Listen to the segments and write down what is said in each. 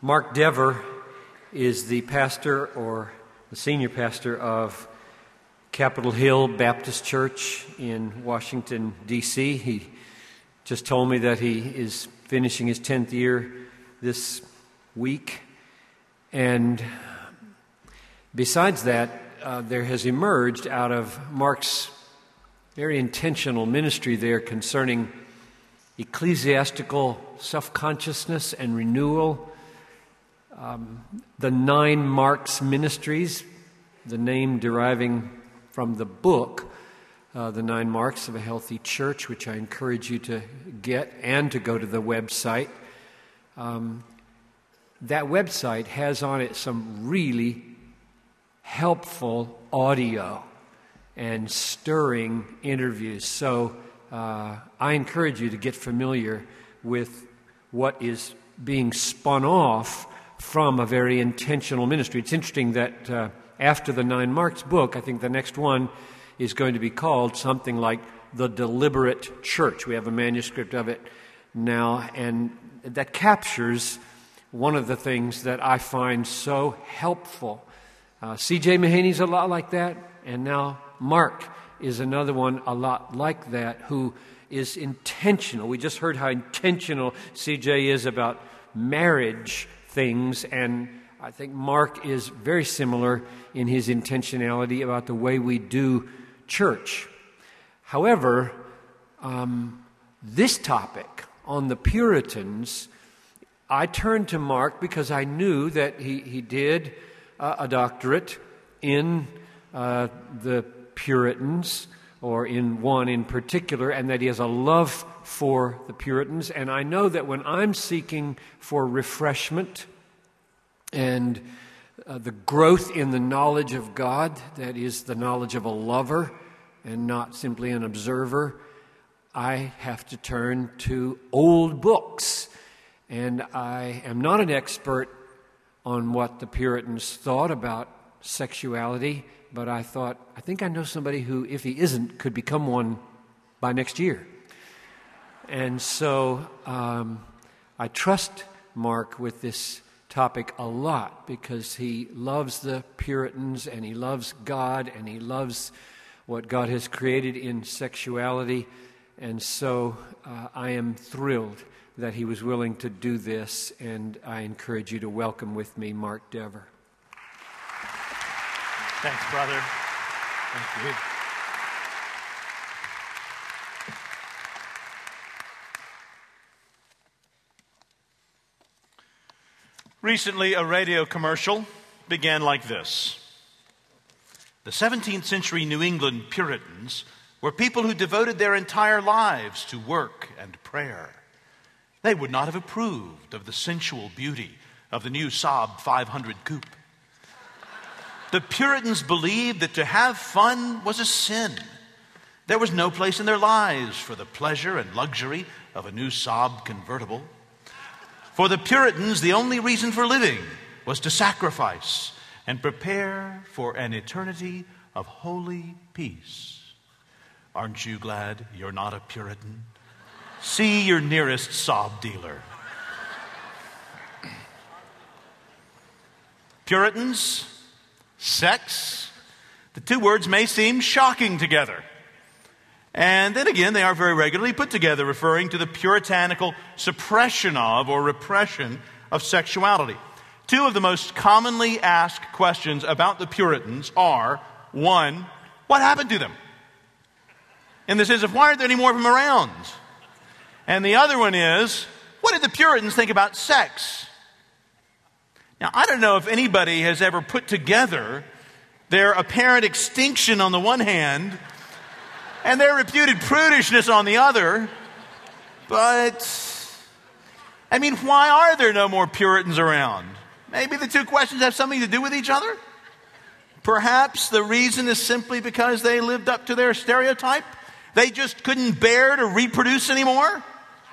Mark Dever is the pastor or the senior pastor of Capitol Hill Baptist Church in Washington, D.C. He just told me that he is finishing his 10th year this week. And besides that, there has emerged out of Mark's very intentional ministry there concerning ecclesiastical self-consciousness and renewal. The 9 Marks Ministries, the name deriving from the book, The 9 Marks of a Healthy Church, which I encourage you to get and to go to the website. That website has on it some really helpful audio and stirring interviews. So I encourage you to get familiar with what is being spun off from a very intentional ministry. It's interesting that after the 9 Marks book, I think the next one is going to be called something like The Deliberate Church. We have a manuscript of it now, and that captures one of the things that I find so helpful. C.J. Mahaney's a lot like that, and now Mark is another one a lot like that, who is intentional. We just heard how intentional C.J. is about marriage things, and I think Mark is very similar in his intentionality about the way we do church. However, this topic on the Puritans, I turned to Mark because I knew that he did a doctorate in the Puritans, or in one in particular, and that he has a love for the Puritans. And I know that when I'm seeking for refreshment and the growth in the knowledge of God, that is the knowledge of a lover and not simply an observer, I have to turn to old books. And I am not an expert on what the Puritans thought about sexuality, but I thought, I think I know somebody who, if he isn't, could become one by next year. And so I trust Mark with this topic a lot because he loves the Puritans and he loves God and he loves what God has created in sexuality. And so I am thrilled that he was willing to do this, and I encourage you to welcome with me Mark Dever. Thanks, brother. Thank you. Recently, a radio commercial began like this. The 17th century New England Puritans were people who devoted their entire lives to work and prayer. They would not have approved of the sensual beauty of the new Saab 500 coupe. The Puritans believed that to have fun was a sin. There was no place in their lives for the pleasure and luxury of a new Saab convertible. For the Puritans, the only reason for living was to sacrifice and prepare for an eternity of holy peace. Aren't you glad you're not a Puritan? See your nearest Saab dealer. Puritans, sex, the two words may seem shocking together. And then again, they are very regularly put together, referring to the puritanical suppression of or repression of sexuality. Two of the most commonly asked questions about the Puritans are, one, what happened to them? In the sense of, why aren't there any more of them around? And the other one is, what did the Puritans think about sex? Now, I don't know if anybody has ever put together their apparent extinction on the one hand and their reputed prudishness on the other, but, I mean, why are there no more Puritans around? Maybe the two questions have something to do with each other? Perhaps the reason is simply because they lived up to their stereotype? They just couldn't bear to reproduce anymore?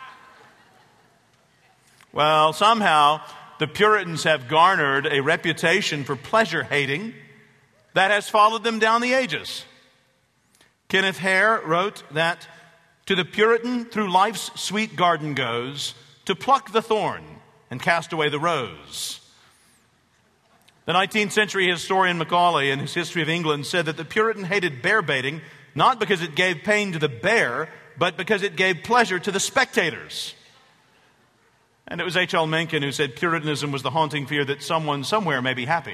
Well, somehow the Puritans have garnered a reputation for pleasure hating that has followed them down the ages. Kenneth Hare wrote that to the Puritan through life's sweet garden goes, to pluck the thorn and cast away the rose. The 19th century historian Macaulay, in his History of England, said that the Puritan hated bear baiting not because it gave pain to the bear, but because it gave pleasure to the spectators. And it was H.L. Mencken who said Puritanism was the haunting fear that someone somewhere may be happy.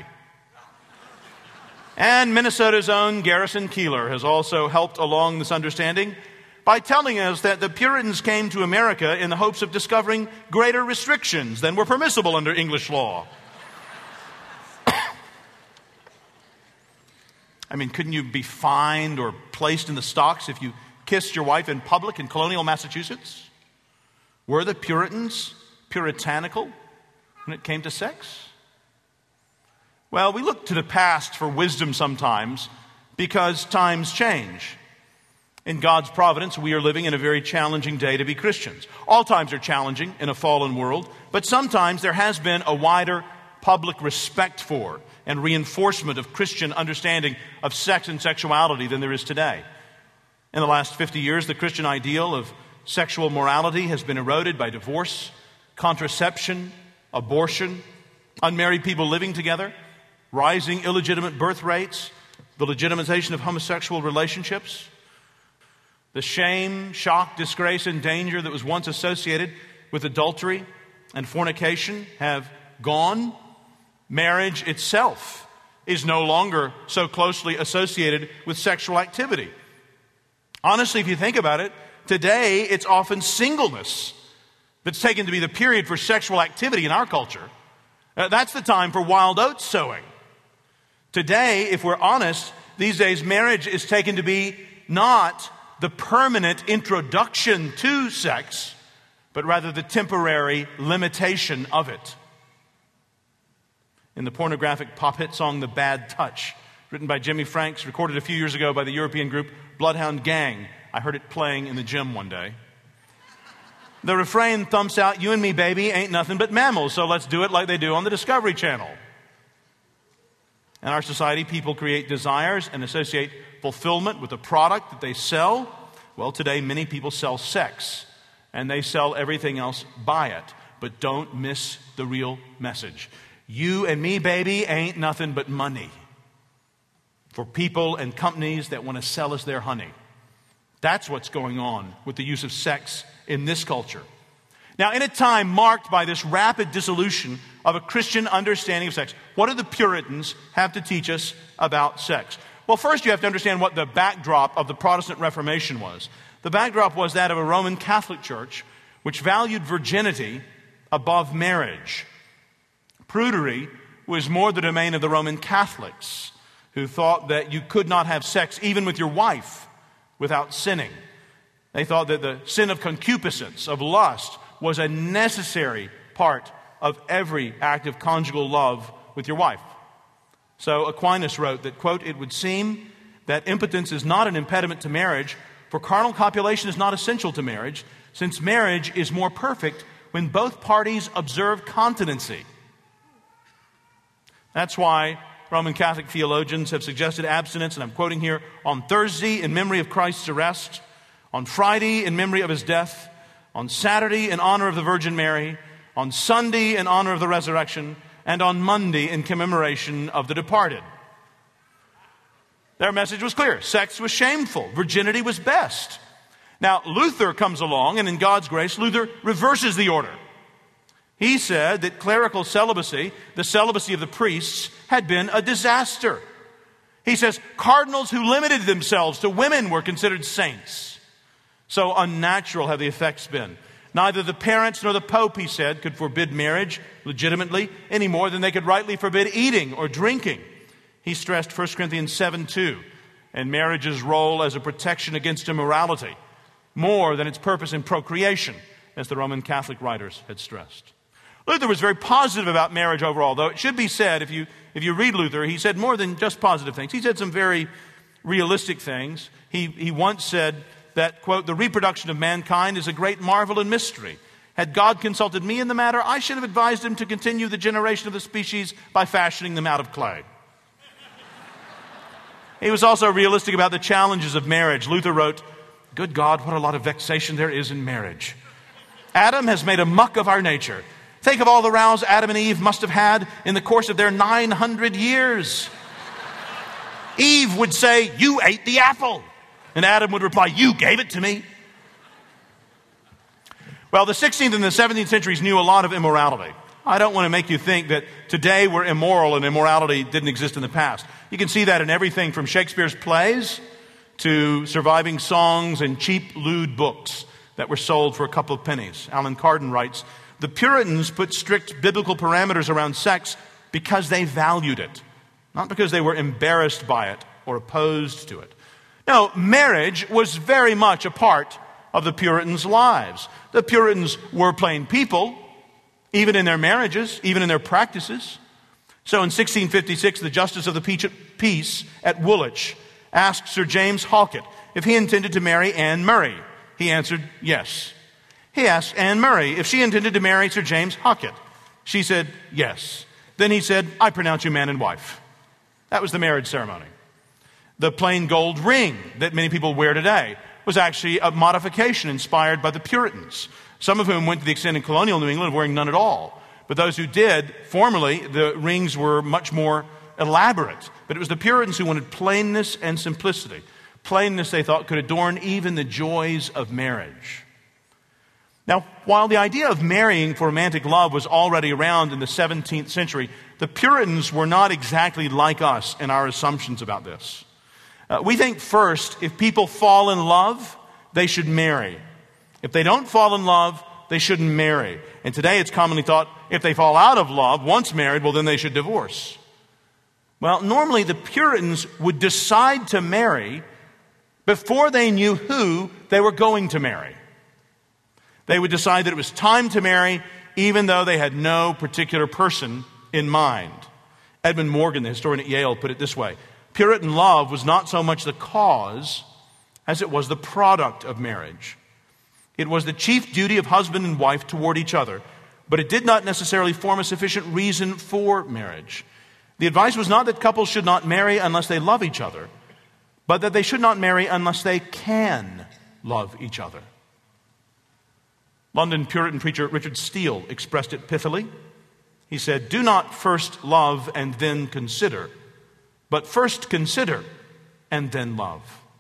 And Minnesota's own Garrison Keillor has also helped along this understanding by telling us that the Puritans came to America in the hopes of discovering greater restrictions than were permissible under English law. I mean, couldn't you be fined or placed in the stocks if you kissed your wife in public in colonial Massachusetts? Were the Puritans puritanical when it came to sex? Well, we look to the past for wisdom sometimes because times change. In God's providence, we are living in a very challenging day to be Christians. All times are challenging in a fallen world, but sometimes there has been a wider public respect for and reinforcement of Christian understanding of sex and sexuality than there is today. In the last 50 years, the Christian ideal of sexual morality has been eroded by divorce, contraception, abortion, unmarried people living together, rising illegitimate birth rates, the legitimization of homosexual relationships. The shame, shock, disgrace, and danger that was once associated with adultery and fornication have gone. Marriage itself is no longer so closely associated with sexual activity. Honestly, if you think about it, today it's often singleness that's taken to be the period for sexual activity in our culture. That's the time for wild oats sowing. Today, if we're honest, these days marriage is taken to be not the permanent introduction to sex, but rather the temporary limitation of it. In the pornographic pop hit song The Bad Touch, written by Jimmy Franks, recorded a few years ago by the European group Bloodhound Gang, I heard it playing in the gym one day. The refrain thumps out, "You and me, baby, ain't nothing but mammals, so let's do it like they do on the Discovery Channel." In our society, people create desires and associate fulfillment with the product that they sell. Well, today many people sell sex, and they sell everything else by it. But don't miss the real message. You and me, baby, ain't nothing but money for people and companies that want to sell us their honey. That's what's going on with the use of sex in this culture. Now, in a time marked by this rapid dissolution of a Christian understanding of sex, what do the Puritans have to teach us about sex? Well, first you have to understand what the backdrop of the Protestant Reformation was. The backdrop was that of a Roman Catholic Church which valued virginity above marriage. Prudery was more the domain of the Roman Catholics, who thought that you could not have sex even with your wife without sinning. They thought that the sin of concupiscence, of lust, was a necessary part of every act of conjugal love with your wife. So Aquinas wrote that, quote, "It would seem that impotence is not an impediment to marriage, for carnal copulation is not essential to marriage, since marriage is more perfect when both parties observe continency." That's why Roman Catholic theologians have suggested abstinence, and I'm quoting here, on Thursday in memory of Christ's arrest, on Friday in memory of his death, on Saturday in honor of the Virgin Mary, on Sunday in honor of the resurrection, and on Monday in commemoration of the departed. Their message was clear. Sex was shameful. Virginity was best. Now, Luther comes along, and in God's grace, Luther reverses the order. He said that clerical celibacy, the celibacy of the priests, had been a disaster. He says cardinals who limited themselves to women were considered saints. So unnatural have the effects been. Neither the parents nor the Pope, he said, could forbid marriage legitimately any more than they could rightly forbid eating or drinking. He stressed 1 Corinthians 7:2 and marriage's role as a protection against immorality more than its purpose in procreation, as the Roman Catholic writers had stressed. Luther was very positive about marriage overall, though it should be said, if you read Luther, he said more than just positive things. He said some very realistic things. He once said that, quote, "The reproduction of mankind is a great marvel and mystery. Had God consulted me in the matter, I should have advised him to continue the generation of the species by fashioning them out of clay." He was also realistic about the challenges of marriage. Luther wrote, "Good God, what a lot of vexation there is in marriage. Adam has made a muck of our nature. Think of all the rows Adam and Eve must have had in the course of their 900 years. Eve would say, "You ate the apple." And Adam would reply, "You gave it to me." Well, the 16th and the 17th centuries knew a lot of immorality. I don't want to make you think that today we're immoral and immorality didn't exist in the past. You can see that in everything from Shakespeare's plays to surviving songs and cheap, lewd books that were sold for a couple of pennies. Alan Carden writes, "The Puritans put strict biblical parameters around sex because they valued it, not because they were embarrassed by it or opposed to it." No, marriage was very much a part of the Puritans' lives. The Puritans were plain people, even in their marriages, even in their practices. So in 1656, the Justice of the Peace at Woolwich asked Sir James Halket if he intended to marry Anne Murray. He answered yes. He asked Anne Murray if she intended to marry Sir James Halket. She said yes. Then he said, "I pronounce you man and wife." That was the marriage ceremony. The plain gold ring that many people wear today was actually a modification inspired by the Puritans, some of whom went to the extent in colonial New England of wearing none at all. But those who did, formerly, the rings were much more elaborate. But it was the Puritans who wanted plainness and simplicity. Plainness, they thought, could adorn even the joys of marriage. Now, while the idea of marrying for romantic love was already around in the 17th century, the Puritans were not exactly like us in our assumptions about this. We think first, if people fall in love, they should marry. If they don't fall in love, they shouldn't marry. And today it's commonly thought, if they fall out of love, once married, well, then they should divorce. Well, normally the Puritans would decide to marry before they knew who they were going to marry. They would decide that it was time to marry, even though they had no particular person in mind. Edmund Morgan, the historian at Yale, put it this way: Puritan love was not so much the cause as it was the product of marriage. It was the chief duty of husband and wife toward each other, but it did not necessarily form a sufficient reason for marriage. The advice was not that couples should not marry unless they love each other, but that they should not marry unless they can love each other. London Puritan preacher Richard Steele expressed it pithily. He said, "Do not first love and then consider, but first consider and then love."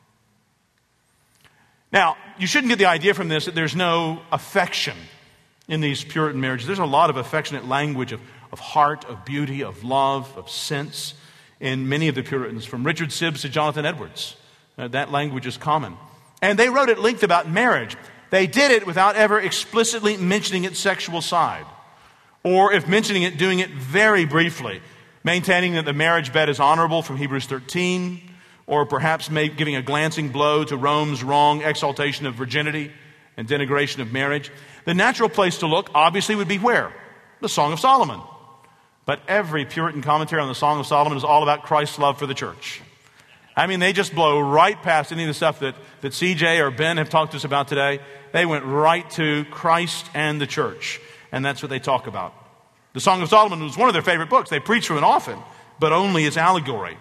Now, you shouldn't get the idea from this that there's no affection in these Puritan marriages. There's a lot of affectionate language of heart, of beauty, of love, of sense in many of the Puritans, from Richard Sibbes to Jonathan Edwards. That language is common. And they wrote at length about marriage. They did it without ever explicitly mentioning its sexual side. Or if mentioning it, doing it very briefly, maintaining that the marriage bed is honorable from Hebrews 13, or perhaps giving a glancing blow to Rome's wrong exaltation of virginity and denigration of marriage. The natural place to look, obviously, would be where? The Song of Solomon. But every Puritan commentary on the Song of Solomon is all about Christ's love for the church. I mean, they just blow right past any of the stuff that CJ or Ben have talked to us about today. They went right to Christ and the church, and that's what they talk about. The Song of Solomon was one of their favorite books. They preach from it often, but only as allegory.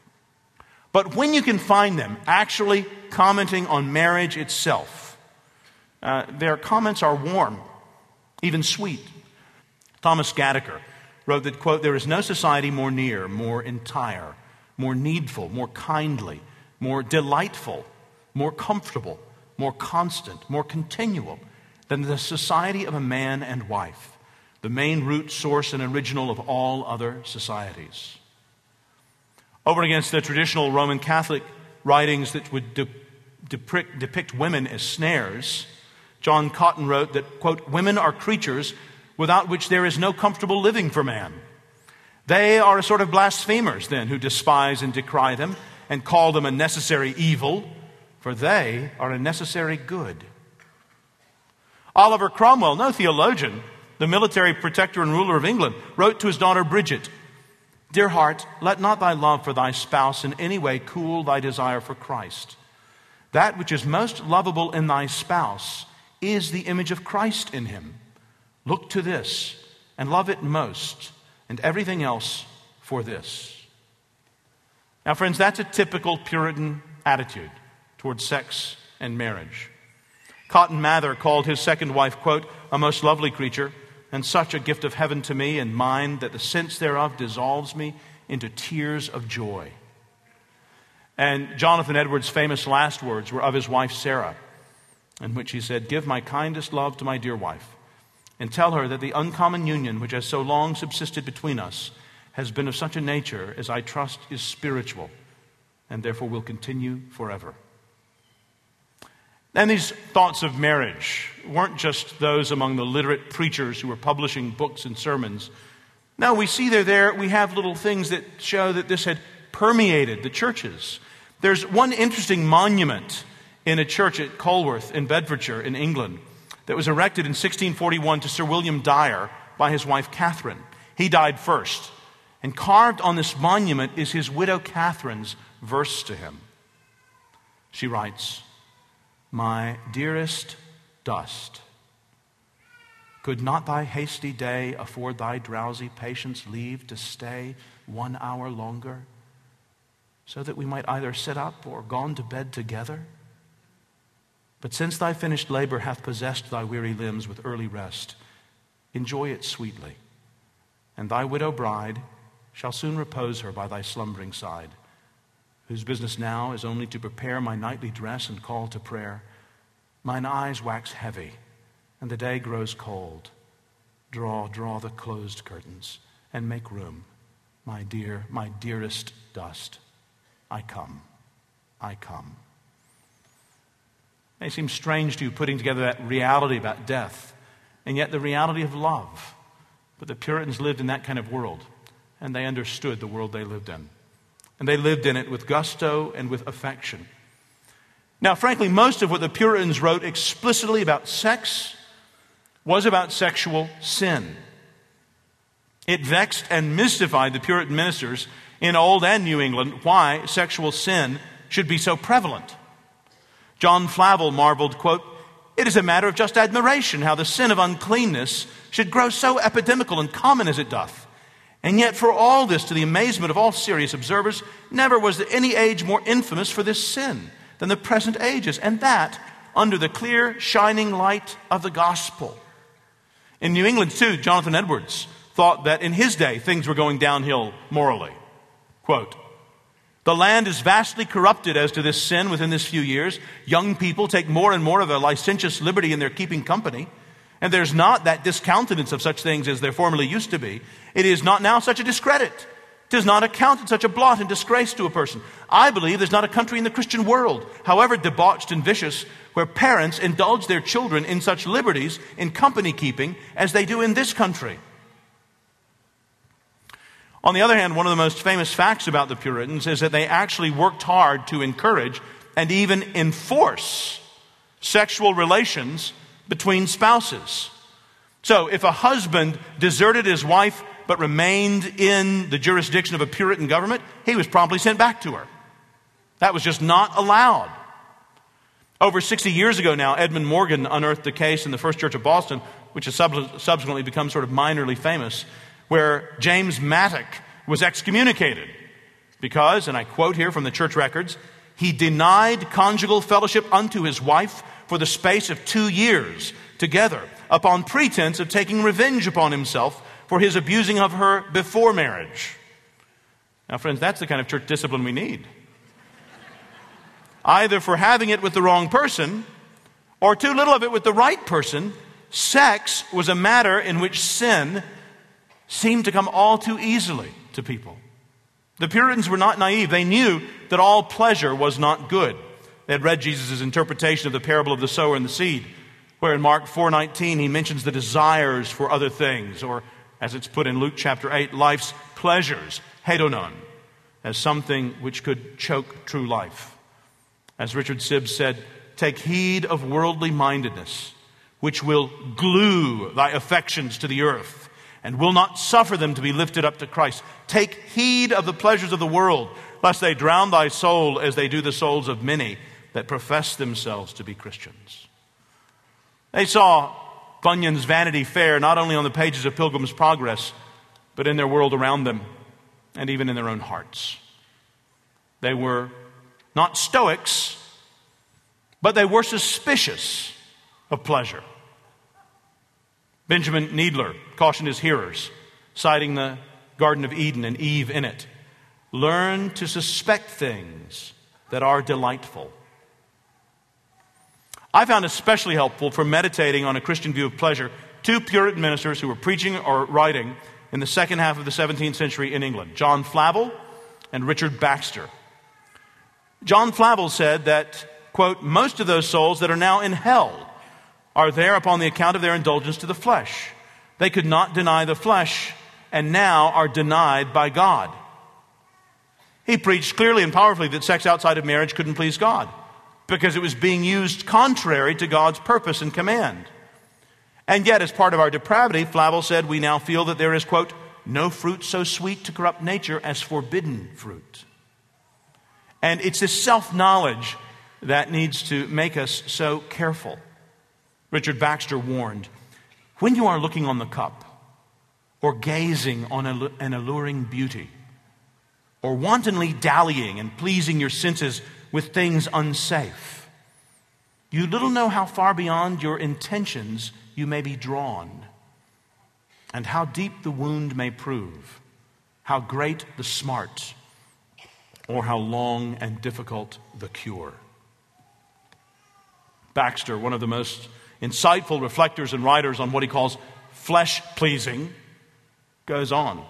But when you can find them actually commenting on marriage itself, their comments are warm, even sweet. Thomas Gattaker wrote that, quote, "There is no society more near, more entire, more needful, more kindly, more delightful, more comfortable, more constant, more continual than the society of a man and wife, the main root, source, and original of all other societies." Over against the traditional Roman Catholic writings that would depict women as snares, John Cotton wrote that, quote, "Women are creatures without which there is no comfortable living for man. They are a sort of blasphemers, then, who despise and decry them and call them a necessary evil, for they are a necessary good." Oliver Cromwell, no theologian, the military protector and ruler of England, wrote to his daughter Bridget, "Dear heart, let not thy love for thy spouse in any way cool thy desire for Christ. That which is most lovable in thy spouse is the image of Christ in him. Look to this and love it most, and everything else for this." Now, friends, that's a typical Puritan attitude towards sex and marriage. Cotton Mather called his second wife, quote, "a most lovely creature, and such a gift of heaven to me and mine that the sense thereof dissolves me into tears of joy. And Jonathan Edwards' famous last words were of his wife Sarah, in which he said, "Give my kindest love to my dear wife, and tell her that the uncommon union which has so long subsisted between us has been of such a nature as I trust is spiritual, and therefore will continue forever." And these thoughts of marriage weren't just those among the literate preachers who were publishing books and sermons. No, we see we have little things that show that this had permeated the churches. There's one interesting monument in a church at Colworth in Bedfordshire in England that was erected in 1641 to Sir William Dyer by his wife Catherine. He died first. And carved on this monument is his widow Catherine's verse to him. She writes, "My dearest dust, could not thy hasty day afford thy drowsy patience leave to stay 1 hour longer, so that we might either sit up or gone to bed together? But since thy finished labor hath possessed thy weary limbs with early rest, enjoy it sweetly, and thy widow bride shall soon repose her by thy slumbering side, whose business now is only to prepare my nightly dress and call to prayer. Mine eyes wax heavy, and the day grows cold. Draw the closed curtains, and make room. My dearest dust, I come. It may seem strange to you putting together that reality about death, and yet the reality of love. But the Puritans lived in that kind of world, and they understood the world they lived in. And they lived in it with gusto and with affection. Now, frankly, most of what the Puritans wrote explicitly about sex was about sexual sin. It vexed and mystified the Puritan ministers in Old and New England why sexual sin should be so prevalent. John Flavel marveled, quote, "It is a matter of just admiration how the sin of uncleanness should grow so epidemical and common as it doth. And yet for all this, to the amazement of all serious observers, never was there any age more infamous for this sin than the present ages, and that under the clear, shining light of the gospel." In New England, too, Jonathan Edwards thought that in his day things were going downhill morally. Quote, "The land is vastly corrupted as to this sin within this few years. Young people take more and more of a licentious liberty in their keeping company. And there's not that discountenance of such things as there formerly used to be. It is not now such a discredit. 'Tis not accounted such a blot and disgrace to a person. I believe there's not a country in the Christian world, however debauched and vicious, where parents indulge their children in such liberties in company keeping as they do in this country." On the other hand, one of the most famous facts about the Puritans is that they actually worked hard to encourage and even enforce sexual relations between spouses. So if a husband deserted his wife but remained in the jurisdiction of a Puritan government, he was promptly sent back to her. That was just not allowed. Over 60 years ago now, Edmund Morgan unearthed a case in the First Church of Boston, which has subsequently become sort of minorly famous, where James Mattock was excommunicated because, and I quote here from the church records, "he denied conjugal fellowship unto his wife for the space of 2 years together, upon pretense of taking revenge upon himself for his abusing of her before marriage." Now, friends, that's the kind of church discipline we need. Either for having it with the wrong person, or too little of it with the right person, sex was a matter in which sin seemed to come all too easily to people. The Puritans were not naive. They knew that all pleasure was not good. They had read Jesus' interpretation of the parable of the sower and the seed, where in Mark 4:19 he mentions the desires for other things, or as it's put in Luke chapter 8, life's pleasures, hedonon, as something which could choke true life. As Richard Sibbes said, "Take heed of worldly mindedness, which will glue thy affections to the earth, and will not suffer them to be lifted up to Christ. Take heed of the pleasures of the world, lest they drown thy soul as they do the souls of many that profess themselves to be Christians." They saw Bunyan's Vanity Fair not only on the pages of Pilgrim's Progress, but in their world around them, and even in their own hearts. They were not Stoics, but they were suspicious of pleasure. Benjamin Needler cautioned his hearers, citing the Garden of Eden and Eve in it. Learn to suspect things that are delightful. I found especially helpful for meditating on a Christian view of pleasure 2 Puritan ministers who were preaching or writing in the second half of the 17th century in England, John Flavel and Richard Baxter. John Flavel said that, quote, most of those souls that are now in hell are there upon the account of their indulgence to the flesh. They could not deny the flesh and now are denied by God. He preached clearly and powerfully that sex outside of marriage couldn't please God because it was being used contrary to God's purpose and command. And yet, as part of our depravity, Flavel said, we now feel that there is, quote, no fruit so sweet to corrupt nature as forbidden fruit. And it's this self-knowledge that needs to make us so careful. Richard Baxter warned, when you are looking on the cup or gazing on an alluring beauty or wantonly dallying and pleasing your senses with things unsafe, you little know how far beyond your intentions you may be drawn, and how deep the wound may prove, how great the smart, or how long and difficult the cure. Baxter, one of the most insightful reflectors and writers on what he calls flesh-pleasing, goes on.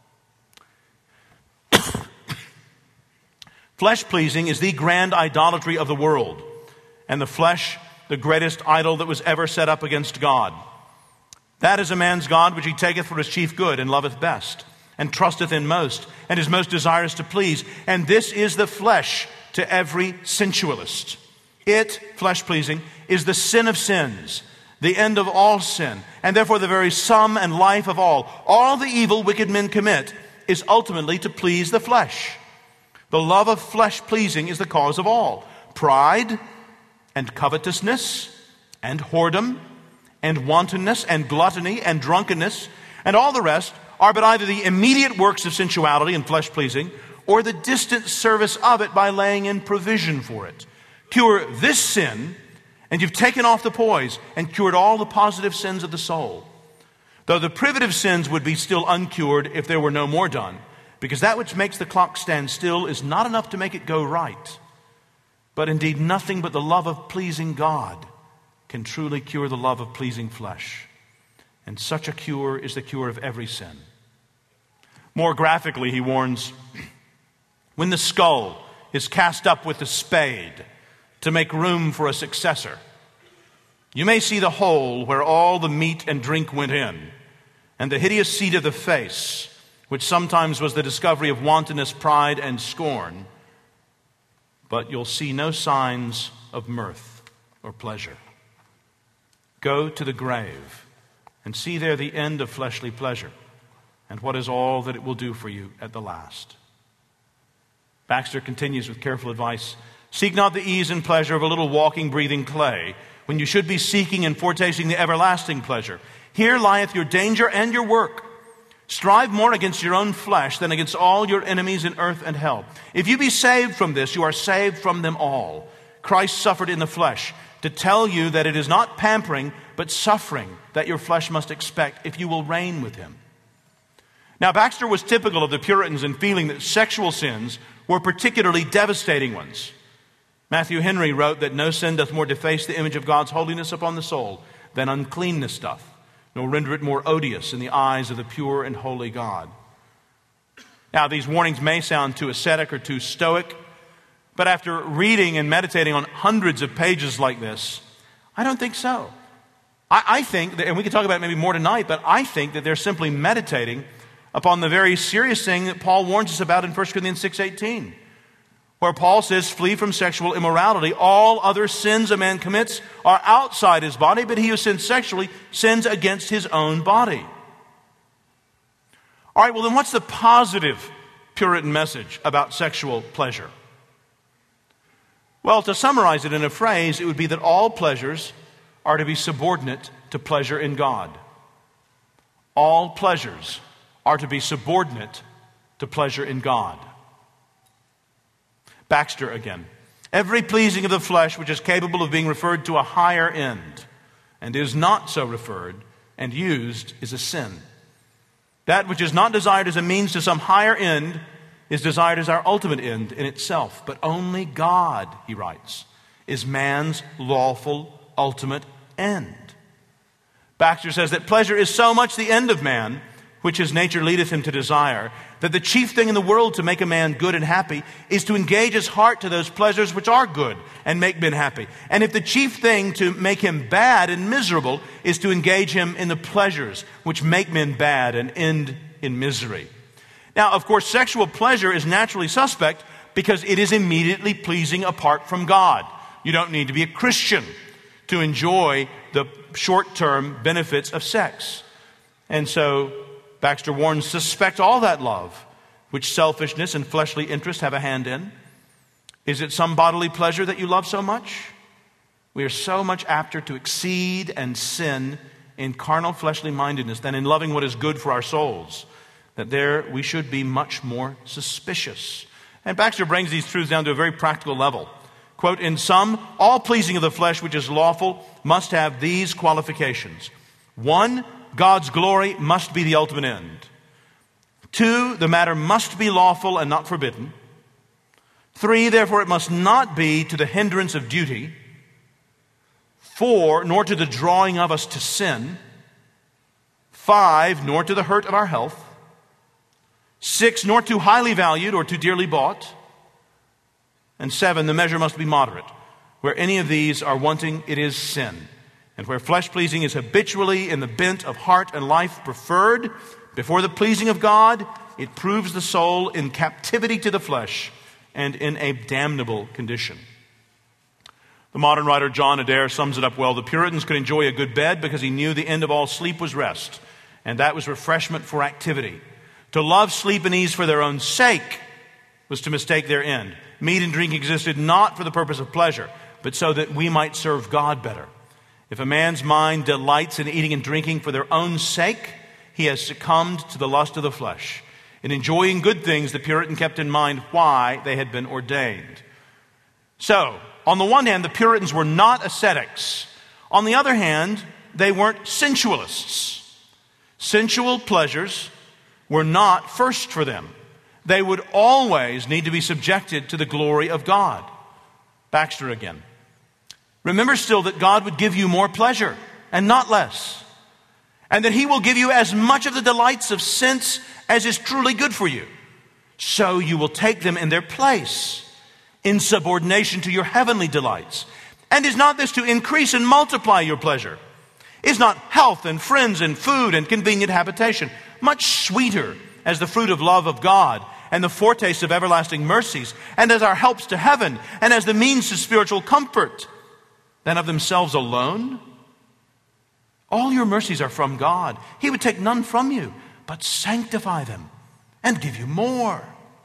Flesh-pleasing is the grand idolatry of the world, and the flesh the greatest idol that was ever set up against God. That is a man's God which he taketh for his chief good, and loveth best, and trusteth in most, and is most desirous to please. And this is the flesh to every sensualist. It, flesh-pleasing, is the sin of sins, the end of all sin, and therefore the very sum and life of all. All the evil wicked men commit is ultimately to please the flesh. The love of flesh-pleasing is the cause of all. Pride and covetousness and whoredom and wantonness and gluttony and drunkenness and all the rest are but either the immediate works of sensuality and flesh-pleasing or the distant service of it by laying in provision for it. Cure this sin and you've taken off the poise and cured all the positive sins of the soul. Though the privative sins would be still uncured if there were no more done, because that which makes the clock stand still is not enough to make it go right. But indeed, nothing but the love of pleasing God can truly cure the love of pleasing flesh. And such a cure is the cure of every sin. More graphically, he warns, when the skull is cast up with the spade to make room for a successor, you may see the hole where all the meat and drink went in, and the hideous seat of the face, which sometimes was the discovery of wantonness, pride, and scorn, but you'll see no signs of mirth or pleasure. Go to the grave and see there the end of fleshly pleasure and what is all that it will do for you at the last. Baxter continues with careful advice. Seek not the ease and pleasure of a little walking, breathing clay when you should be seeking and foretasting the everlasting pleasure. Here lieth your danger and your work. Strive more against your own flesh than against all your enemies in earth and hell. If you be saved from this, you are saved from them all. Christ suffered in the flesh to tell you that it is not pampering, but suffering that your flesh must expect if you will reign with him. Now, Baxter was typical of the Puritans in feeling that sexual sins were particularly devastating ones. Matthew Henry wrote that no sin doth more deface the image of God's holiness upon the soul than uncleanness doth, nor render it more odious in the eyes of the pure and holy God. Now, these warnings may sound too ascetic or too stoic, but after reading and meditating on hundreds of pages like this, I don't think so. I think that, and we can talk about it maybe more tonight, but I think that they're simply meditating upon the very serious thing that Paul warns us about in 1 Corinthians 6:18, where Paul says, flee from sexual immorality. All other sins a man commits are outside his body, but he who sins sexually sins against his own body. All right, well then what's the positive Puritan message about sexual pleasure? Well, to summarize it in a phrase, it would be that all pleasures are to be subordinate to pleasure in God. All pleasures are to be subordinate to pleasure in God. Baxter again. Every pleasing of the flesh which is capable of being referred to a higher end and is not so referred and used is a sin. That which is not desired as a means to some higher end is desired as our ultimate end in itself. But only God, he writes, is man's lawful ultimate end. Baxter says that pleasure is so much the end of man, which his nature leadeth him to desire, that the chief thing in the world to make a man good and happy is to engage his heart to those pleasures which are good and make men happy. And if the chief thing to make him bad and miserable is to engage him in the pleasures which make men bad and end in misery. Now, of course, sexual pleasure is naturally suspect because it is immediately pleasing apart from God. You don't need to be a Christian to enjoy the short-term benefits of sex. And so Baxter warns, suspect all that love, which selfishness and fleshly interest have a hand in. Is it some bodily pleasure that you love so much? We are so much apter to exceed and sin in carnal fleshly mindedness than in loving what is good for our souls, that there we should be much more suspicious. And Baxter brings these truths down to a very practical level. Quote, in sum, all pleasing of the flesh which is lawful must have these qualifications. 1, God's glory must be the ultimate end. 2, the matter must be lawful and not forbidden. 3, therefore it must not be to the hindrance of duty. 4, nor to the drawing of us to sin. 5, nor to the hurt of our health. 6, nor too highly valued or too dearly bought. And 7, the measure must be moderate. Where any of these are wanting, it is sin. And where flesh-pleasing is habitually in the bent of heart and life preferred before the pleasing of God, it proves the soul in captivity to the flesh and in a damnable condition. The modern writer John Adair sums it up well. The Puritans could enjoy a good bed because he knew the end of all sleep was rest, and that was refreshment for activity. To love sleep and ease for their own sake was to mistake their end. Meat and drink existed not for the purpose of pleasure, but so that we might serve God better. If a man's mind delights in eating and drinking for their own sake, he has succumbed to the lust of the flesh. In enjoying good things, the Puritan kept in mind why they had been ordained. So, on the one hand, the Puritans were not ascetics. On the other hand, they weren't sensualists. Sensual pleasures were not first for them. They would always need to be subjected to the glory of God. Baxter again. Remember still that God would give you more pleasure and not less. And that He will give you as much of the delights of sense as is truly good for you. So you will take them in their place in subordination to your heavenly delights. And is not this to increase and multiply your pleasure? Is not health and friends and food and convenient habitation much sweeter as the fruit of love of God and the foretaste of everlasting mercies, and as our helps to heaven, and as the means to spiritual comfort, than of themselves alone? All your mercies are from God. He would take none from you, but sanctify them and give you more.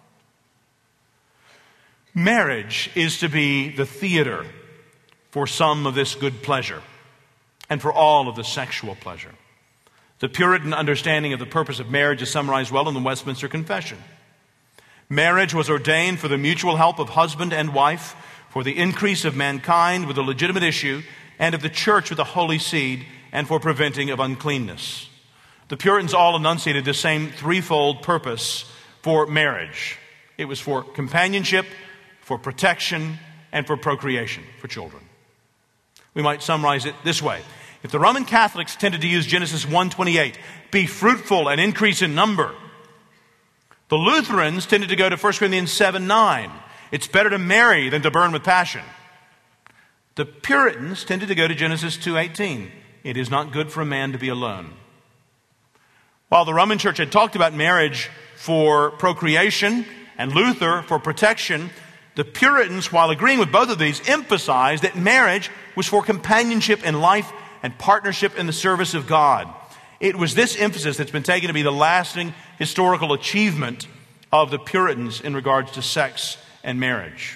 Marriage is to be the theater for some of this good pleasure and for all of the sexual pleasure. The Puritan understanding of the purpose of marriage is summarized well in the Westminster Confession. Marriage was ordained for the mutual help of husband and wife, for the increase of mankind with a legitimate issue, and of the church with a holy seed, and for preventing of uncleanness. The Puritans all enunciated the same threefold purpose for marriage. It was for companionship, for protection, and for procreation for children. We might summarize it this way. If the Roman Catholics tended to use Genesis 1:28, be fruitful and increase in number, the Lutherans tended to go to 1 Corinthians 7:9. It's better to marry than to burn with passion. The Puritans tended to go to Genesis 2:18. It is not good for a man to be alone. While the Roman Church had talked about marriage for procreation and Luther for protection, the Puritans, while agreeing with both of these, emphasized that marriage was for companionship in life and partnership in the service of God. It was this emphasis that's been taken to be the lasting historical achievement of the Puritans in regards to sex and marriage.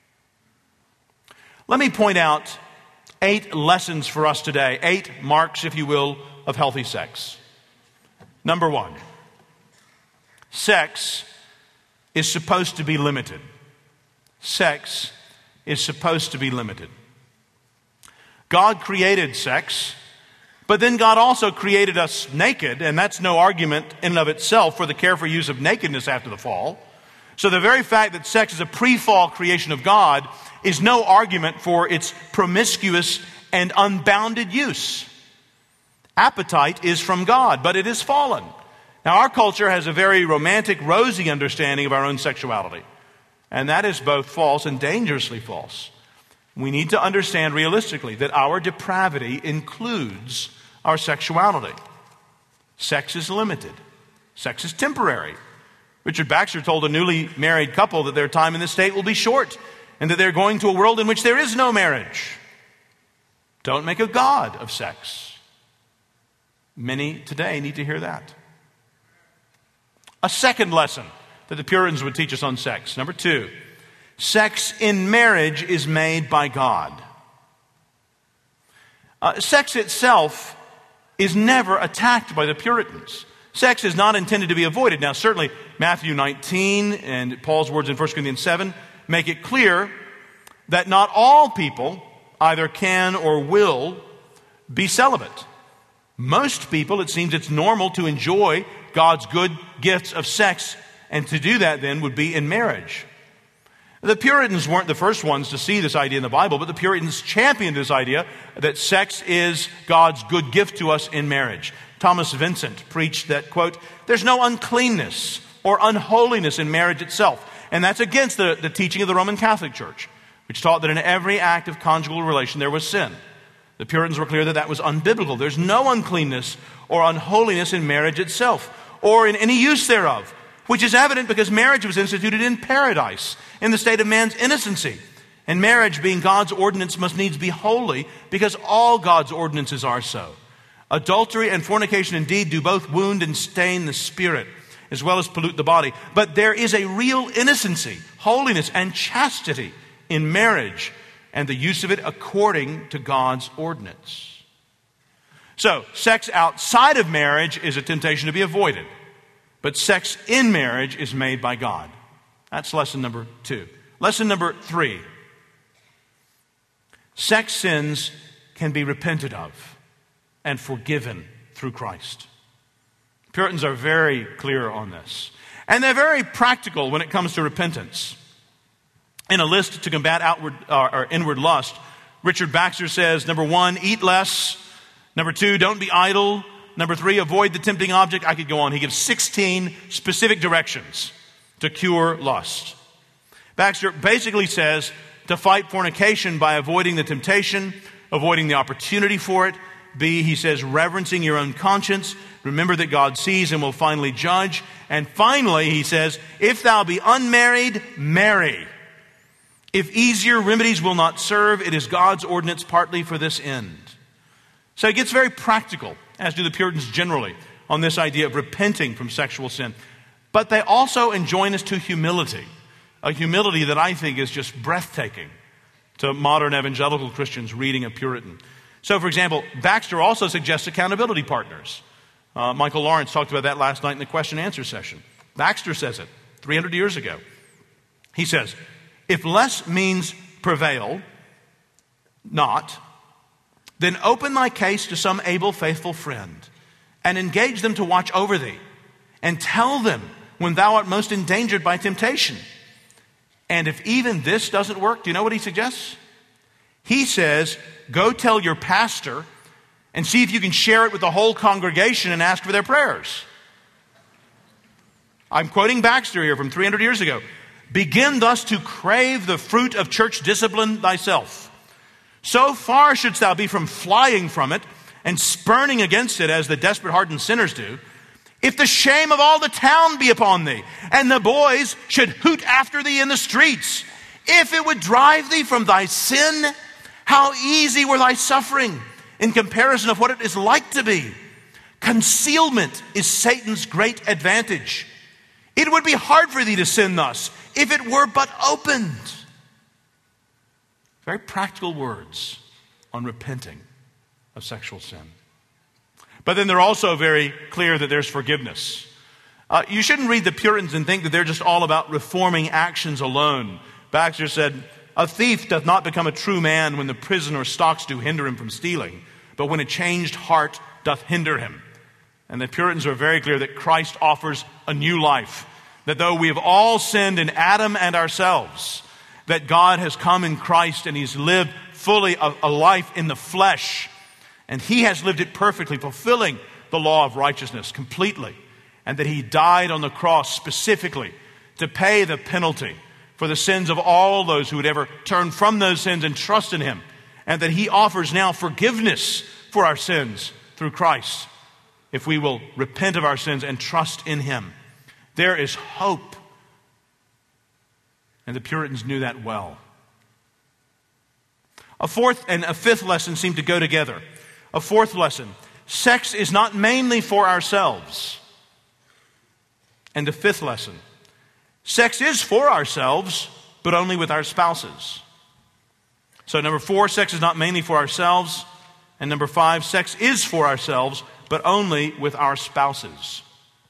Let me point out 8 lessons for us today, 8 marks, if you will, of healthy sex. Number 1, sex is supposed to be limited. Sex is supposed to be limited. God created sex But then God also created us naked, and that's no argument in and of itself for the carefree use of nakedness after the fall. So the very fact that sex is a pre-fall creation of God is no argument for its promiscuous and unbounded use. Appetite is from God, but it is fallen. Now, our culture has a very romantic, rosy understanding of our own sexuality, and that is both false and dangerously false. We need to understand realistically that our depravity includes our sexuality. Sex is limited. Sex is temporary. Richard Baxter told a newly married couple that their time in the state will be short and that they're going to a world in which there is no marriage. Don't make a god of sex. Many today need to hear that. A second lesson that the Puritans would teach us on sex. Number 2, sex in marriage is made by God. Sex itself is never attacked by the Puritans. Sex is not intended to be avoided. Now, certainly, Matthew 19 and Paul's words in 1 Corinthians 7 make it clear that not all people either can or will be celibate. Most people, it seems it's normal to enjoy God's good gifts of sex, and to do that then would be in marriage. The Puritans weren't the first ones to see this idea in the Bible, but the Puritans championed this idea that sex is God's good gift to us in marriage. Thomas Vincent preached that, quote, there's no uncleanness or unholiness in marriage itself. And that's against the teaching of the Roman Catholic Church, which taught that in every act of conjugal relation there was sin. The Puritans were clear that that was unbiblical. There's no uncleanness or unholiness in marriage itself, or in any use thereof, which is evident because marriage was instituted in paradise, in the state of man's innocency. And marriage, being God's ordinance, must needs be holy, because all God's ordinances are so. Adultery and fornication indeed do both wound and stain the spirit, as well as pollute the body. But there is a real innocency, holiness, and chastity in marriage, and the use of it according to God's ordinance. So, sex outside of marriage is a temptation to be avoided. But sex in marriage is made by God. That's lesson number 2. Lesson number 3. Sex sins can be repented of and forgiven through Christ. Puritans are very clear on this. And they're very practical when it comes to repentance. In a list to combat outward or inward lust, Richard Baxter says, number 1, eat less. Number 2, don't be idle. Number 3, avoid the tempting object. I could go on. He gives 16 specific directions to cure lust. Baxter basically says to fight fornication by avoiding the temptation, avoiding the opportunity for it. B, he says, reverencing your own conscience. Remember that God sees and will finally judge. And finally, he says, if thou be unmarried, marry. If easier remedies will not serve, it is God's ordinance partly for this end. So it gets very practical, as do the Puritans generally, on this idea of repenting from sexual sin. But they also enjoin us to humility, a humility that I think is just breathtaking to modern evangelical Christians reading a Puritan. So, for example, Baxter also suggests accountability partners. Michael Lawrence talked about that last night in the question and answer session. Baxter says it 300 years ago. He says, if less means prevail not, then open thy case to some able, faithful friend, and engage them to watch over thee, and tell them when thou art most endangered by temptation. And if even this doesn't work, do you know what he suggests? He says, go tell your pastor and see if you can share it with the whole congregation and ask for their prayers. I'm quoting Baxter here from 300 years ago. Begin thus to crave the fruit of church discipline thyself. So far shouldst thou be from flying from it and spurning against it as the desperate hardened sinners do, if the shame of all the town be upon thee, and the boys should hoot after thee in the streets, if it would drive thee from thy sin, how easy were thy suffering in comparison of what it is like to be. Concealment is Satan's great advantage. It would be hard for thee to sin thus, if it were but opened. Very practical words on repenting of sexual sin. But then they're also very clear that there's forgiveness. You shouldn't read the Puritans and think that they're just all about reforming actions alone. Baxter said, a thief doth not become a true man when the prison or stocks do hinder him from stealing, but when a changed heart doth hinder him. And the Puritans are very clear that Christ offers a new life, that though we have all sinned in Adam and ourselves, that God has come in Christ and He's lived fully a life in the flesh, and He has lived it perfectly, fulfilling the law of righteousness completely, and that He died on the cross specifically to pay the penalty for the sins of all those who would ever turn from those sins and trust in Him, and that He offers now forgiveness for our sins through Christ, if we will repent of our sins and trust in Him. There is hope. And the Puritans knew that well. A fourth and a fifth lesson seem to go together. A fourth lesson: sex is not mainly for ourselves. And the fifth lesson: sex is for ourselves, but only with our spouses. So number 4, sex is not mainly for ourselves. And number 5, sex is for ourselves, but only with our spouses.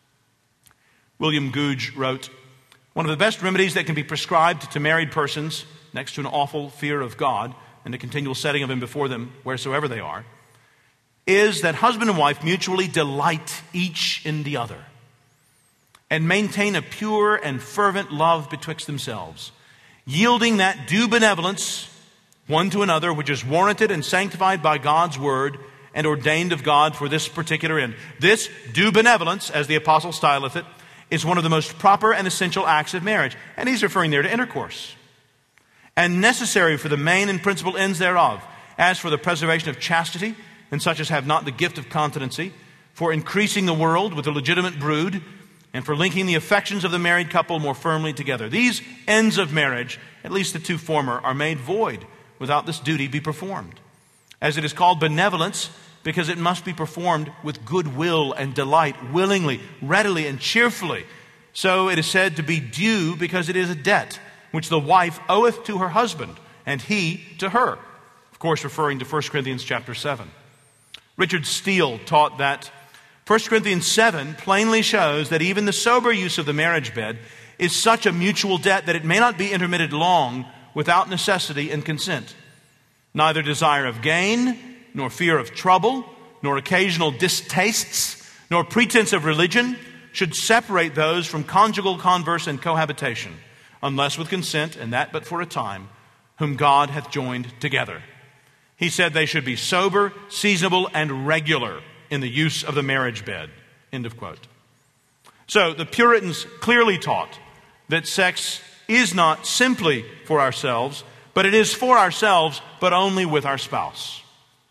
William Gouge wrote, "One of the best remedies that can be prescribed to married persons, next to an awful fear of God and a continual setting of Him before them wheresoever they are, is that husband and wife mutually delight each in the other, and maintain a pure and fervent love betwixt themselves, yielding that due benevolence one to another, which is warranted and sanctified by God's word, and ordained of God for this particular end." This due benevolence, as the apostle styleth it, is one of the most proper and essential acts of marriage. And he's referring there to intercourse. "And necessary for the main and principal ends thereof, as for the preservation of chastity, and such as have not the gift of continency, for increasing the world with a legitimate brood, and for linking the affections of the married couple more firmly together. These ends of marriage, at least the two former, are made void without this duty be performed. As it is called benevolence, because it must be performed with good will and delight, willingly, readily, and cheerfully. So it is said to be due, because it is a debt which the wife oweth to her husband, and he to her." Of course, referring to 1 Corinthians chapter 7. Richard Steele taught that 1 Corinthians 7 plainly shows that even the sober use of the marriage bed is such a mutual debt that it may not be intermitted long without necessity and consent. Neither desire of gain, nor fear of trouble, nor occasional distastes, nor pretense of religion should separate those from conjugal converse and cohabitation, unless with consent, and that but for a time, whom God hath joined together. He said they should be sober, seasonable, and regular in the use of the marriage bed. End of quote. So the Puritans clearly taught that sex is not simply for ourselves, but it is for ourselves, but only with our spouse.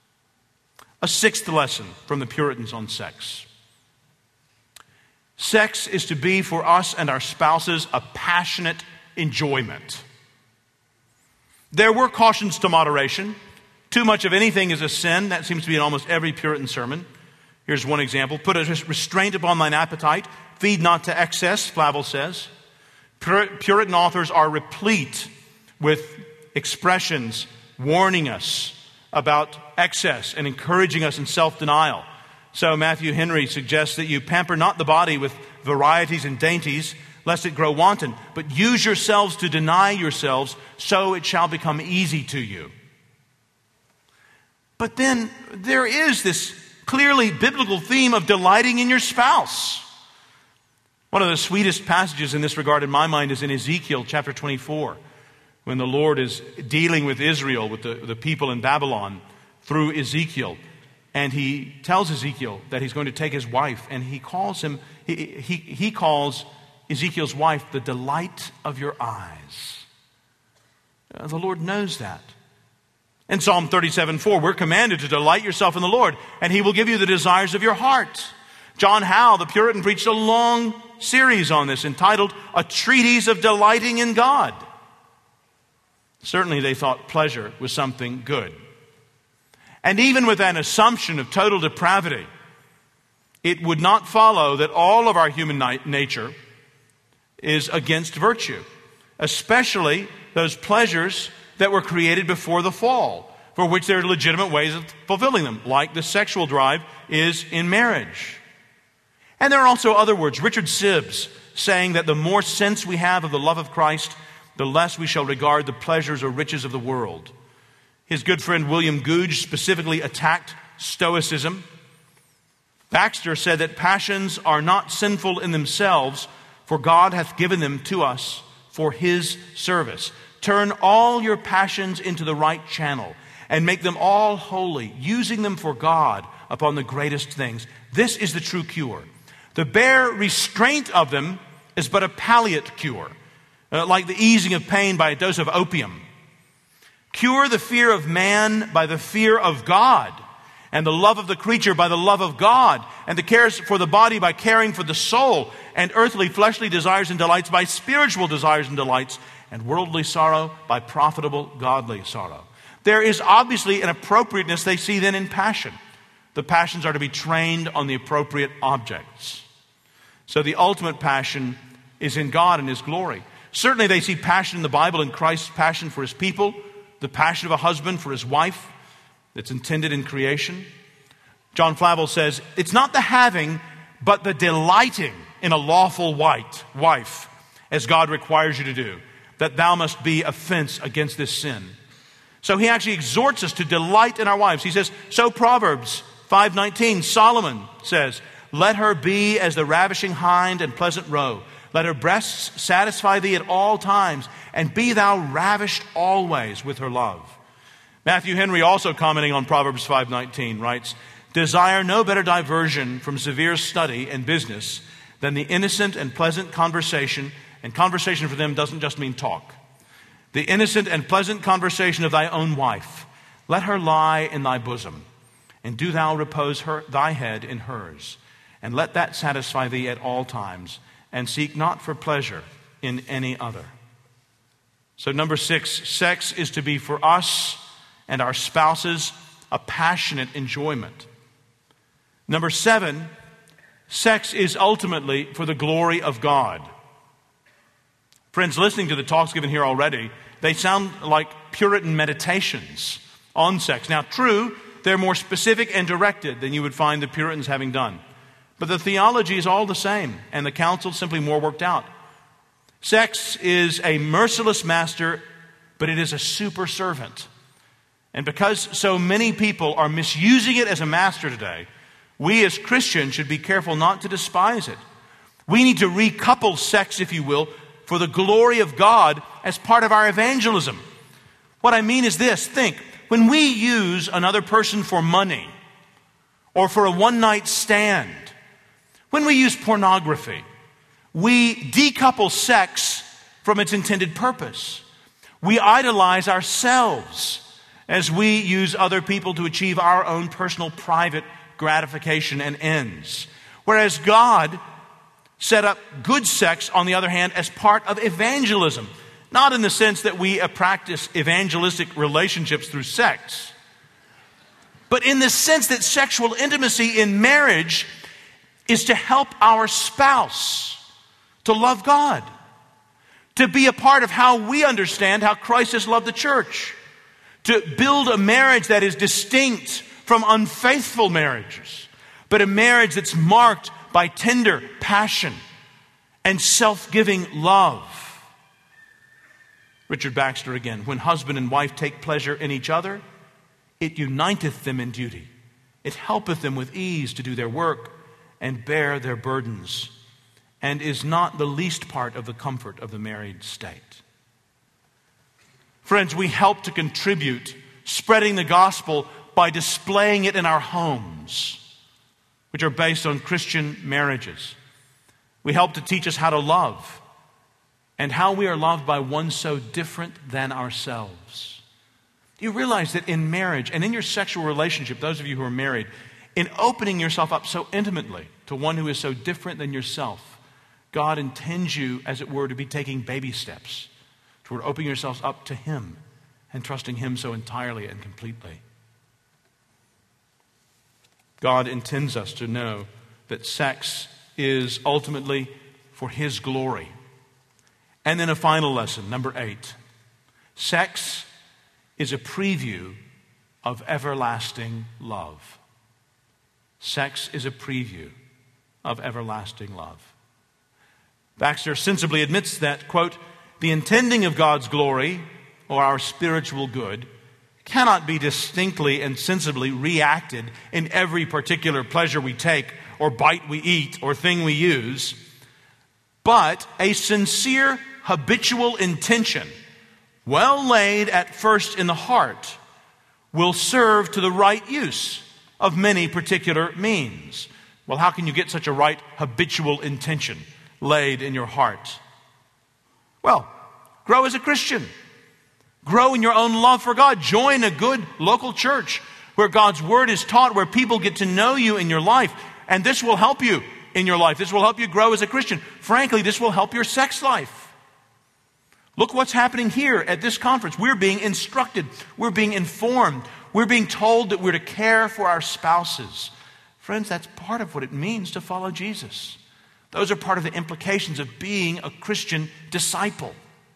A sixth lesson from the Puritans on sex. Sex is to be for us and our spouses a passionate enjoyment. There were cautions to moderation. Too much of anything is a sin. That seems to be in almost every Puritan sermon. Here's one example. "Put a restraint upon thine appetite. Feed not to excess," Flavel says. Puritan authors are replete with expressions warning us about excess and encouraging us in self-denial. So Matthew Henry suggests that you pamper not the body with varieties and dainties, lest it grow wanton, but use yourselves to deny yourselves, so it shall become easy to you. But then there is this clearly biblical theme of delighting in your spouse. One of the sweetest passages in this regard in my mind is in Ezekiel chapter 24, when the Lord is dealing with Israel, with the people in Babylon, through Ezekiel. And He tells Ezekiel that He's going to take his wife, and He calls Ezekiel's wife the delight of your eyes. The Lord knows that. In Psalm 37:4, we're commanded to delight yourself in the Lord, and He will give you the desires of your heart. John Howe, the Puritan, preached a long series on this entitled "A Treatise of Delighting in God." Certainly they thought pleasure was something good. And even with an assumption of total depravity, it would not follow that all of our human nature is against virtue, especially those pleasures that were created before the fall, for which there are legitimate ways of fulfilling them, like the sexual drive is in marriage. And there are also other words. Richard Sibbes saying that the more sense we have of the love of Christ, the less we shall regard the pleasures or riches of the world. His good friend William Gouge specifically attacked stoicism. Baxter said that passions are not sinful in themselves, for God hath given them to us for His service. Turn all your passions into the right channel and make them all holy, using them for God upon the greatest things. This is the true cure. The bare restraint of them is but a palliate cure, like the easing of pain by a dose of opium. Cure the fear of man by the fear of God, and the love of the creature by the love of God, and the cares for the body by caring for the soul, and earthly fleshly desires and delights by spiritual desires and delights, and worldly sorrow by profitable godly sorrow. There is obviously an appropriateness they see then in passion. The passions are to be trained on the appropriate objects. So the ultimate passion is in God and His glory. Certainly they see passion in the Bible in Christ's passion for His people, the passion of a husband for his wife that's intended in creation. John Flavel says, it's not the having, but the delighting in a lawful wife, as God requires you to do, that thou must be a fence against this sin. So he actually exhorts us to delight in our wives. He says, so Proverbs 5:19, Solomon says, let her be as the ravishing hind and pleasant roe. Let her breasts satisfy thee at all times, and be thou ravished always with her love. Matthew Henry, also commenting on Proverbs 5:19, writes, desire no better diversion from severe study and business than the innocent and pleasant conversation, and conversation for them doesn't just mean talk. The innocent and pleasant conversation of thy own wife. Let her lie in thy bosom, and do thou repose thy head in hers, and let that satisfy thee at all times, and seek not for pleasure in any other. So number 6, sex is to be for us and our spouses a passionate enjoyment. Number 7, sex is ultimately for the glory of God. Friends, listening to the talks given here already, they sound like Puritan meditations on sex. Now, true, they're more specific and directed than you would find the Puritans having done. But the theology is all the same, and the counsel simply more worked out. Sex is a merciless master, but it is a super servant. And because so many people are misusing it as a master today, we as Christians should be careful not to despise it. We need to recouple sex, if you will, for the glory of God as part of our evangelism. What I mean is this. Think, when we use another person for money or for a one-night stand, when we use pornography, we decouple sex from its intended purpose. We idolize ourselves as we use other people to achieve our own personal private gratification and ends. Whereas God set up good sex, on the other hand, as part of evangelism. Not in the sense that we practice evangelistic relationships through sex, but in the sense that sexual intimacy in marriage is to help our spouse to love God, to be a part of how we understand how Christ has loved the church, to build a marriage that is distinct from unfaithful marriages, but a marriage that's marked by tender passion and self-giving love. Richard Baxter again, when husband and wife take pleasure in each other, it uniteth them in duty. It helpeth them with ease to do their work and bear their burdens, and is not the least part of the comfort of the married state. Friends, we help to contribute spreading the gospel by displaying it in our homes, which are based on Christian marriages. We help to teach us how to love and how we are loved by one so different than ourselves. Do you realize that in marriage and in your sexual relationship, those of you who are married, in opening yourself up so intimately to one who is so different than yourself, God intends you, as it were, to be taking baby steps toward opening yourselves up to Him and trusting Him so entirely and completely. God intends us to know that sex is ultimately for His glory. And then a final lesson, number 8. Sex is a preview of everlasting love. Sex is a preview of everlasting love. Baxter sensibly admits that, quote, the intending of God's glory, or our spiritual good, cannot be distinctly and sensibly reacted in every particular pleasure we take or bite we eat or thing we use, but a sincere habitual intention, well laid at first in the heart, will serve to the right use of many particular means. Well, how can you get such a right habitual intention laid in your heart? Well, grow as a Christian. Grow in your own love for God. Join a good local church where God's Word is taught, where people get to know you in your life. And this will help you in your life. This will help you grow as a Christian. Frankly, this will help your sex life. Look what's happening here at this conference. We're being instructed. We're being informed. We're being told that we're to care for our spouses. Friends, that's part of what it means to follow Jesus. Those are part of the implications of being a Christian disciple.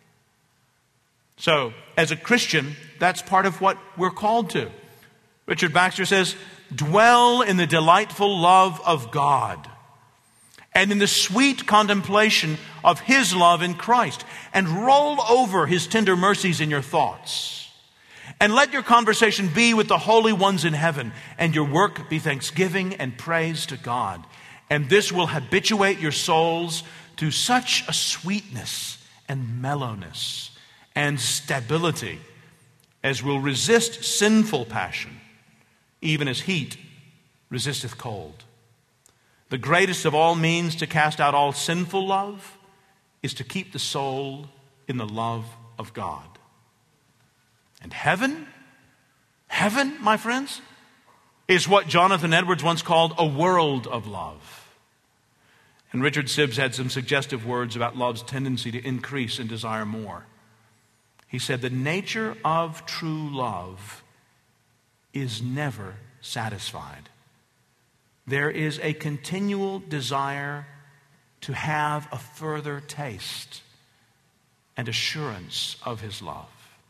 So, as a Christian, that's part of what we're called to. Richard Baxter says, dwell in the delightful love of God and in the sweet contemplation of His love in Christ, and roll over His tender mercies in your thoughts. And let your conversation be with the holy ones in heaven, and your work be thanksgiving and praise to God. And this will habituate your souls to such a sweetness and mellowness and stability as will resist sinful passion, even as heat resisteth cold. The greatest of all means to cast out all sinful love is to keep the soul in the love of God. And heaven, my friends, is what Jonathan Edwards once called a world of love. And Richard Sibbes had some suggestive words about love's tendency to increase and desire more. He said, the nature of true love is never satisfied. There is a continual desire to have a further taste and assurance of His love.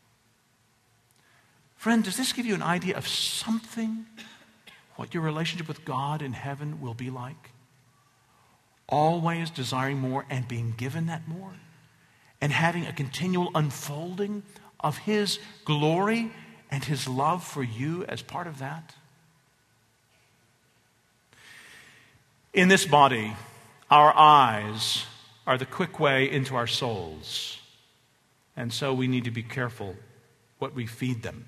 Friend, does this give you an idea of something what your relationship with God in heaven will be like? Always desiring more and being given that more, and having a continual unfolding of His glory and His love for you as part of that. In this body, our eyes are the quick way into our souls, and so we need to be careful what we feed them.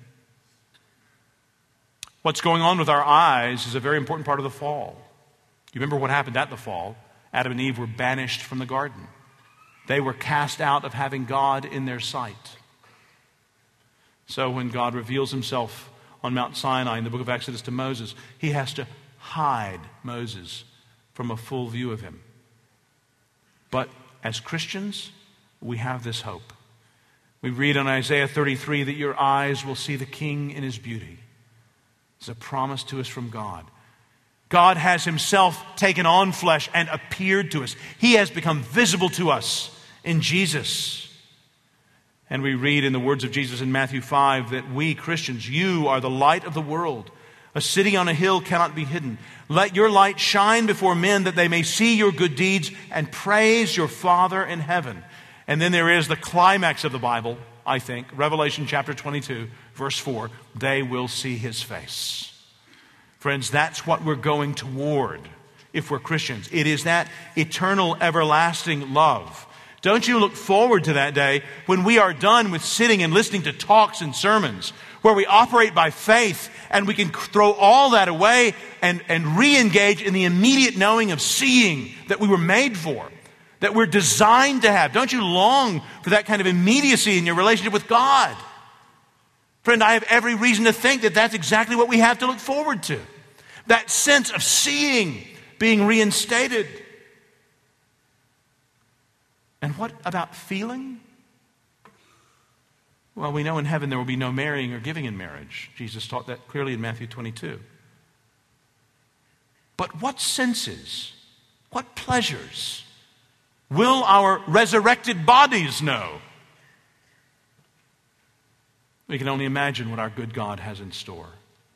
What's going on with our eyes is a very important part of the fall. You remember what happened at the fall? Adam and Eve were banished from the garden. They were cast out of having God in their sight. So when God reveals Himself on Mount Sinai in the book of Exodus to Moses, He has to hide Moses from a full view of Him. But as Christians, we have this hope. We read in Isaiah 33 that your eyes will see the King in His beauty. It's a promise to us from God. God has Himself taken on flesh and appeared to us. He has become visible to us in Jesus. And we read in the words of Jesus in Matthew 5 that we Christians, you are the light of the world. A city on a hill cannot be hidden. Let your light shine before men that they may see your good deeds and praise your Father in heaven. And then there is the climax of the Bible, I think, Revelation chapter 22, verse 4. They will see His face. Friends, that's what we're going toward if we're Christians. It is that eternal, everlasting love. Don't you look forward to that day when we are done with sitting and listening to talks and sermons, where we operate by faith and we can throw all that away and re-engage in the immediate knowing of seeing that we were made for, that we're designed to have. Don't you long for that kind of immediacy in your relationship with God? Friend, I have every reason to think that that's exactly what we have to look forward to. That sense of seeing being reinstated. And what about feeling? Well, we know in heaven there will be no marrying or giving in marriage. Jesus taught that clearly in Matthew 22. But what senses, what pleasures will our resurrected bodies know? We can only imagine what our good God has in store.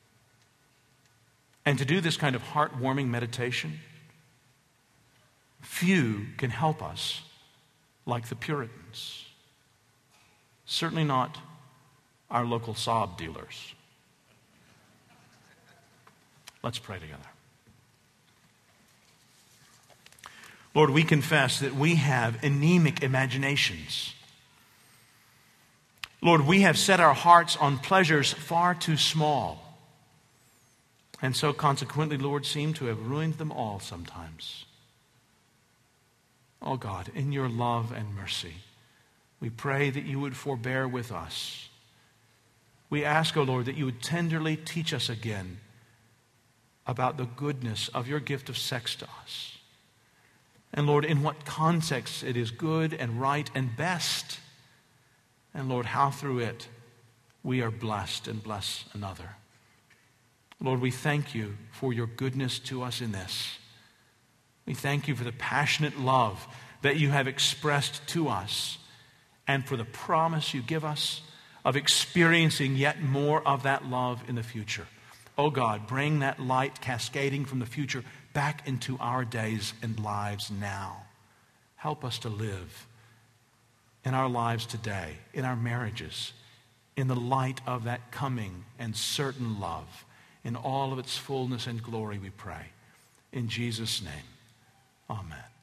And to do this kind of heartwarming meditation, few can help us like the Puritans. Certainly not our local sob dealers. Let's pray together. Lord, we confess that we have anemic imaginations. Lord, we have set our hearts on pleasures far too small, and so consequently, Lord, seem to have ruined them all sometimes. Oh God, in your love and mercy, we pray that you would forbear with us. We ask, O Lord, that you would tenderly teach us again about the goodness of your gift of sex to us. And Lord, in what context it is good and right and best. And Lord, how through it we are blessed and bless another. Lord, we thank you for your goodness to us in this. We thank you for the passionate love that you have expressed to us and for the promise you give us of experiencing yet more of that love in the future. Oh God, bring that light cascading from the future back into our days and lives now. Help us to live in our lives today, in our marriages, in the light of that coming and certain love, in all of its fullness and glory, we pray. In Jesus' name, amen.